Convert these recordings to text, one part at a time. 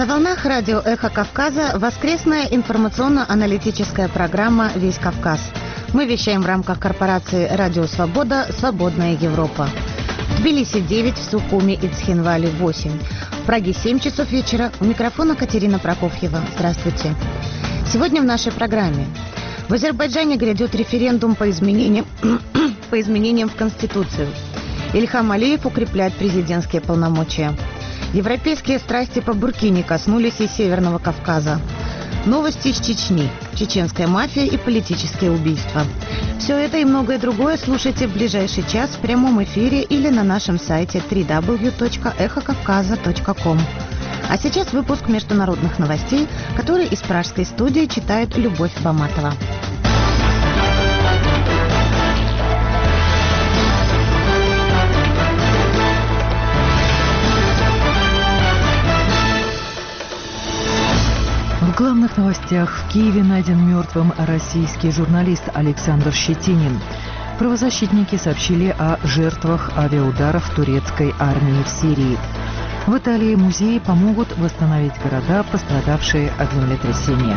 На волнах радио «Эхо Кавказа» воскресная информационно-аналитическая программа «Весь Кавказ». Мы вещаем в рамках корпорации «Радио Свобода. Свободная Европа». В Тбилиси 9, в Сухуми и Цхинвале 8. В Праге 7 часов вечера. У микрофона Катерина Прокофьева. Здравствуйте. Сегодня в нашей программе. В Азербайджане грядет референдум по изменениям в Конституцию. Ильхам Алиев укрепляет президентские полномочия. Европейские страсти по Буркине коснулись и Северного Кавказа. Новости из Чечни, чеченская мафия и политические убийства. Все это и многое другое слушайте в ближайший час в прямом эфире или на нашем сайте www.эхокавказа.ком. А сейчас выпуск международных новостей, который из пражской студии читает Любовь Баматова. В главных новостях: в Киеве найден мертвым российский журналист Александр Щетинин. Правозащитники сообщили о жертвах авиаударов турецкой армии в Сирии. В Италии музеи помогут восстановить города, пострадавшие от землетрясения.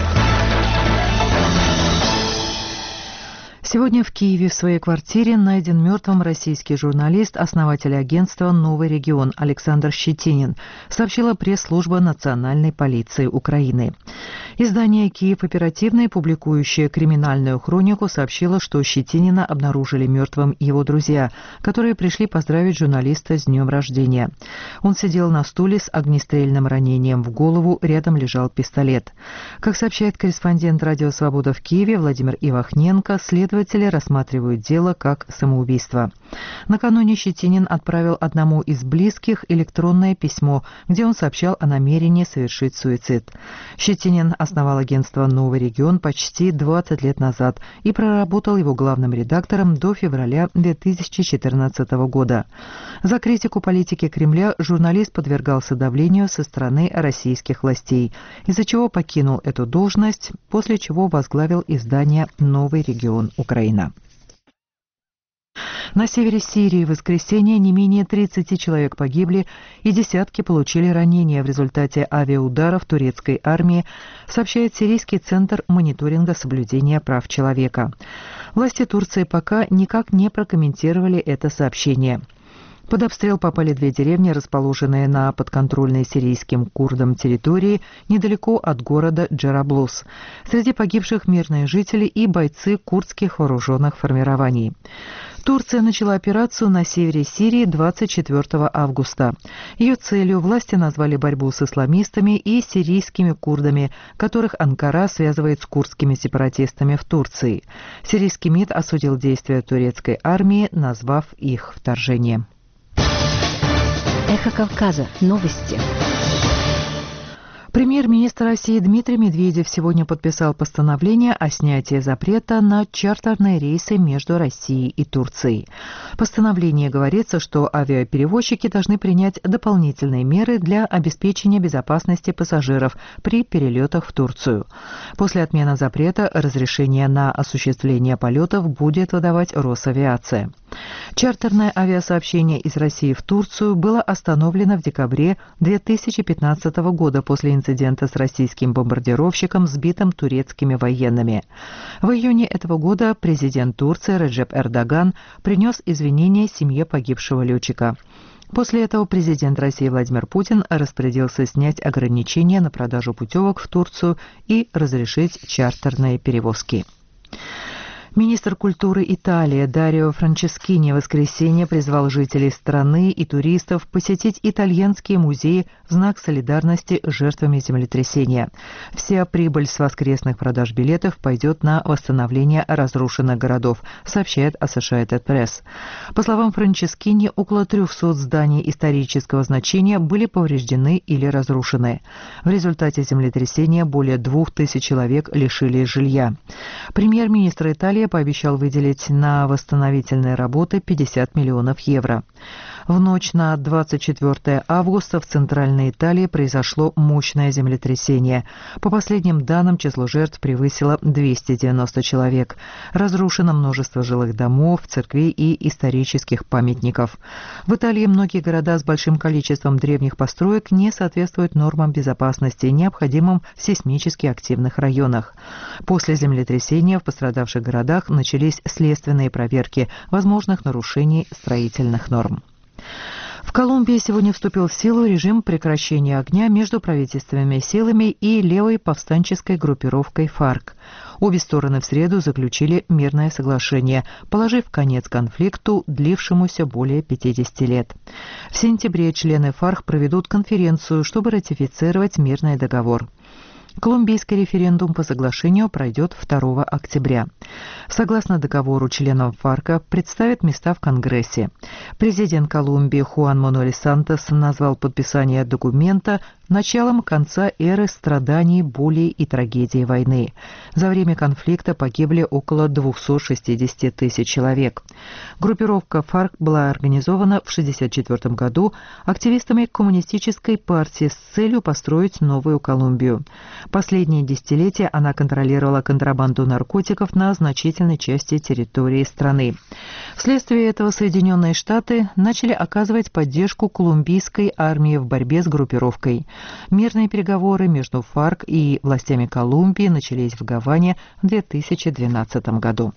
Сегодня в Киеве в своей квартире найден мертвым российский журналист, основатель агентства «Новый регион» Александр Щетинин, сообщила пресс-служба Национальной полиции Украины. Издание «Киев Оперативный», публикующее криминальную хронику, сообщило, что Щетинина обнаружили мертвым его друзья, которые пришли поздравить журналиста с днем рождения. Он сидел на стуле с огнестрельным ранением в голову, рядом лежал пистолет. Как сообщает корреспондент «Радио Свобода» в Киеве Владимир Ивахненко, следователи рассматривают дело как самоубийство. Накануне Щетинин отправил одному из близких электронное письмо, где он сообщал о намерении совершить суицид. Щетинин основал агентство «Новый регион» почти 20 лет назад и проработал его главным редактором до февраля 2014 года. За критику политики Кремля журналист подвергался давлению со стороны российских властей, из-за чего покинул эту должность, после чего возглавил издание «Новый регион Украина». На севере Сирии в воскресенье не менее 30 человек погибли и десятки получили ранения в результате авиаударов турецкой армии, сообщает Сирийский центр мониторинга соблюдения прав человека. Власти Турции пока никак не прокомментировали это сообщение. Под обстрел попали две деревни, расположенные на подконтрольной сирийским курдам территории недалеко от города Джераблус. Среди погибших мирные жители и бойцы курдских вооруженных формирований. Турция начала операцию на севере Сирии 24 августа. Ее целью власти назвали борьбу с исламистами и сирийскими курдами, которых Анкара связывает с курдскими сепаратистами в Турции. Сирийский МИД осудил действия турецкой армии, назвав их вторжением. Эхо Кавказа. Новости. Премьер-министр России Дмитрий Медведев сегодня подписал постановление о снятии запрета на чартерные рейсы между Россией и Турцией. В постановлении говорится, что авиаперевозчики должны принять дополнительные меры для обеспечения безопасности пассажиров при перелетах в Турцию. После отмены запрета разрешение на осуществление полетов будет выдавать Росавиация. Чартерное авиасообщение из России в Турцию было остановлено в декабре 2015 года после инцидента с российским бомбардировщиком, сбитым турецкими военными. В июне этого года президент Турции Реджеп Эрдоган принес извинения семье погибшего летчика. После этого президент России Владимир Путин распорядился снять ограничения на продажу путевок в Турцию и разрешить чартерные перевозки. Министр культуры Италии Дарио Франческини в воскресенье призвал жителей страны и туристов посетить итальянские музеи в знак солидарности с жертвами землетрясения. Вся прибыль с воскресных продаж билетов пойдет на восстановление разрушенных городов, сообщает Associated Press. По словам Франческини, около 300 зданий исторического значения были повреждены или разрушены. В результате землетрясения более 2000 человек лишились жилья. Премьер-министр Италии пообещал выделить на восстановительные работы 50 миллионов евро. В ночь на 24 августа в Центральной Италии произошло мощное землетрясение. По последним данным, число жертв превысило 290 человек. Разрушено множество жилых домов, церквей и исторических памятников. В Италии многие города с большим количеством древних построек не соответствуют нормам безопасности, необходимым в сейсмически активных районах. После землетрясения в пострадавших городах начались следственные проверки возможных нарушений строительных норм. В Колумбии сегодня вступил в силу режим прекращения огня между правительственными силами и левой повстанческой группировкой ФАРК. Обе стороны в среду заключили мирное соглашение, положив конец конфликту, длившемуся более 50 лет. В сентябре члены ФАРК проведут конференцию, чтобы ратифицировать мирный договор. Колумбийский референдум по соглашению пройдет 2 октября. Согласно договору, членам ФАРКа представят места в Конгрессе. Президент Колумбии Хуан Мануэль Сантос назвал подписание документа началом конца эры страданий, боли и трагедии войны. За время конфликта погибли около 260 тысяч человек. Группировка ФАРК была организована в 1964 году активистами Коммунистической партии с целью построить новую Колумбию. Последние десятилетия она контролировала контрабанду наркотиков на значительной части территории страны. Вследствие этого Соединенные Штаты начали оказывать поддержку колумбийской армии в борьбе с группировкой. Мирные переговоры между ФАРК и властями Колумбии начались в Гаване в 2012 году.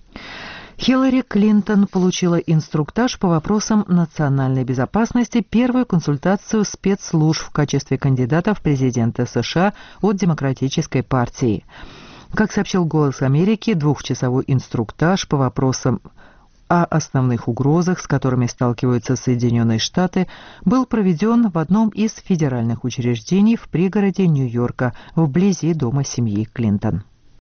Хиллари Клинтон получила инструктаж по вопросам национальной безопасности, первую консультацию спецслужб в качестве кандидата в президенты США от Демократической партии. Как сообщил «Голос Америки», двухчасовой инструктаж по вопросам о основных угрозах, с которыми сталкиваются Соединенные Штаты, был проведен в одном из федеральных учреждений в пригороде Нью-Йорка, вблизи дома семьи Клинтон.